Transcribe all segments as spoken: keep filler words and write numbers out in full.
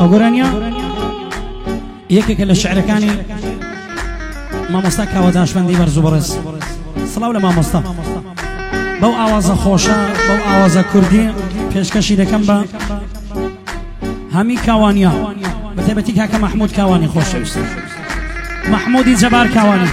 ئەو گۆرانیە یەکێکە لە شعرەکانی مامۆستا کاوەداشمەندی بەرز و بەڕێز. سڵاو لە مامۆستا. بەو ئاوازە خۆشە بەو ئاوازە کوردی پێشکەشی دەکەم بە هەمی کاوانیا بەتایبەتی کاکە مەحموود کاوانی خۆشەویست، مەحموودی جەبار کاوانی،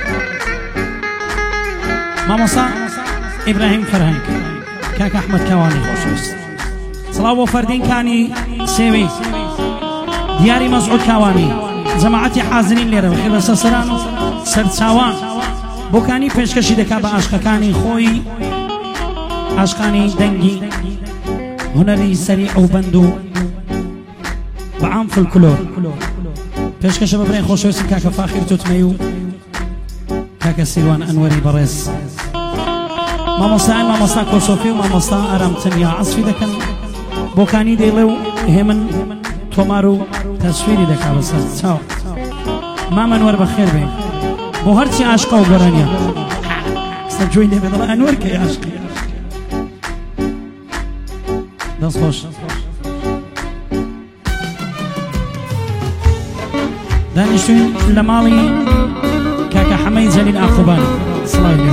مامۆستا ئیبراهیم فەرهەنگ، کاکە ئەحمەد کاوانی خۆشەویست. سڵاو بۆ فەردینکانی سێوی دیاری مەزعود کاوانی، جەماعەتی حازرین لێرە بەخێر بە سەرسەران و سەرچاوان بۆکانی پێشکەشی دەکا بە عاشقەکانی خۆی، عاشقانی دەنگی هونەری سەریع و بەند و بەعام فولکلۆر. پێشکەشە بە برای خۆشەویستم کاکە فاخیر توتمەی و کاکە سیروان ئەنوەری بەڕێز، مامۆستایان مامۆستا کۆسۆفی و مامۆستا ئارامتنیا عەسفی دەکەن بۆکانی دەیڵێ و هێمن تۆمار و تەسویری دەکا بەسەر چاو. مام ئەنوەر بەخێر بێ بۆ هەرچی عاشقە و گەڕانیە سەر جوێی دێ بێ دەڵێ ئەنوەر کەی عاشقی. دەست خۆش. دانیشتوین لە ماڵی کاکە حەمەی جەلیل ئاقوبانی. سڵاوی لێ.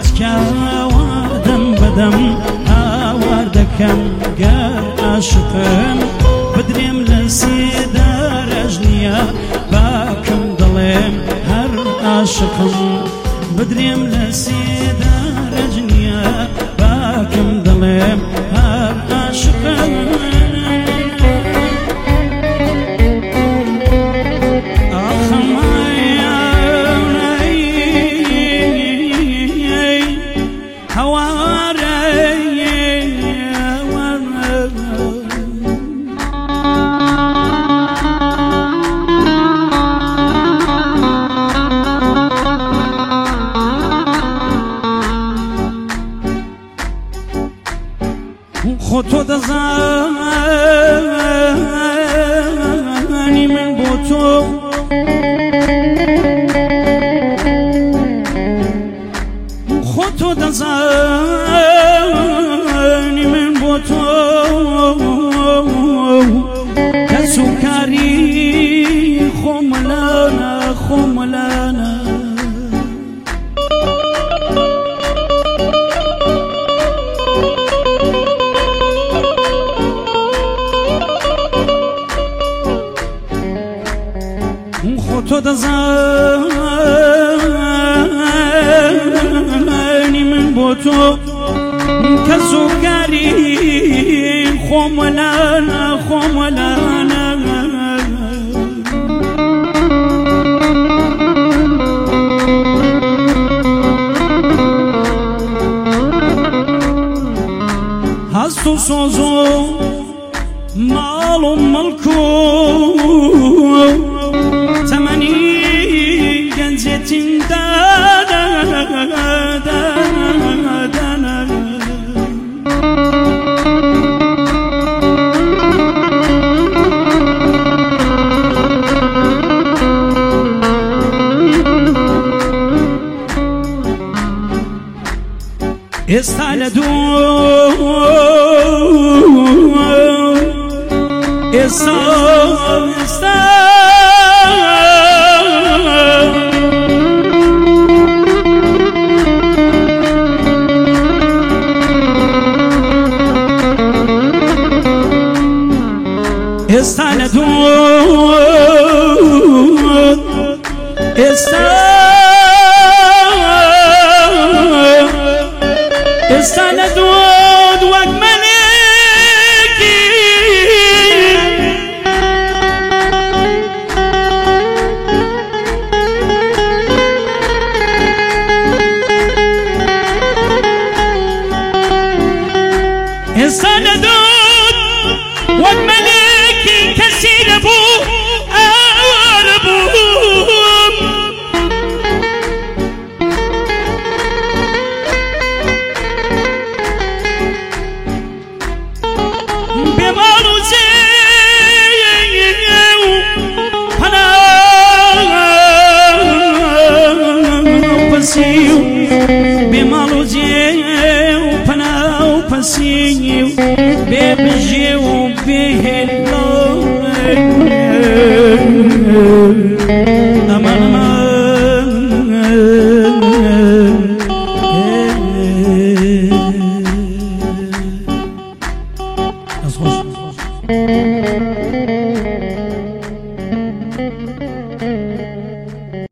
تکاوا دم بدم هاوار دکم گر عاشقم بدریم لسی درج نیا باکم دلم هر عاشقم بدریم لسی درج نیا باکم دلم هر عاشقم خودتو دزانی من با تو خودتو دزانی من با تو کسو کاری خملانا خملانا تو دزانی من با تو کسو کاری خملانا خملانا هست و سازو مال و ملکو گنجتین دانا دانا دانا استعلى دو استعلى استعلى استعلى دود استعلى دود وقت ملكي استعلى دود وقت ملكي كسير ابو اربوم بمارو زيو انا بسيو بمارو زيو انا بسيو بيبجيو بهلو